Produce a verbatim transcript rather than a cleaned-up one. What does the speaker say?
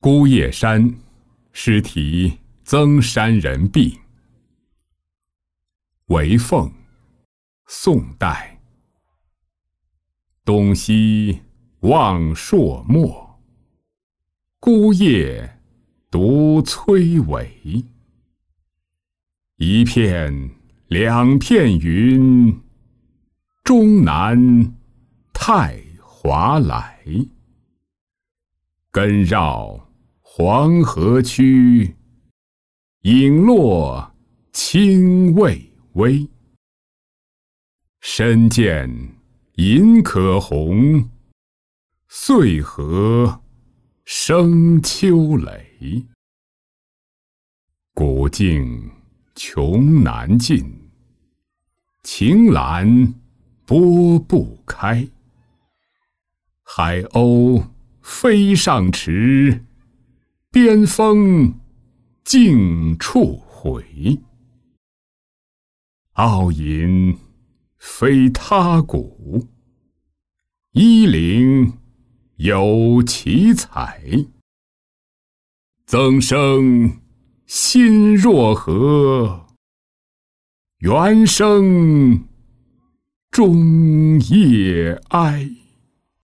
孤叶山，诗题曾山人壁。韦凤，宋代。东西望朔漠，孤叶独崔嵬。一片两片云，终南太华来。根绕黄河曲，影落清渭微。身见银可红，岁何生秋雷。古径穷难尽，晴岚拨不开。海鸥飞上池，边风静处回。傲吟非他鼓，衣领有奇才。曾生心若何，原生终夜哀。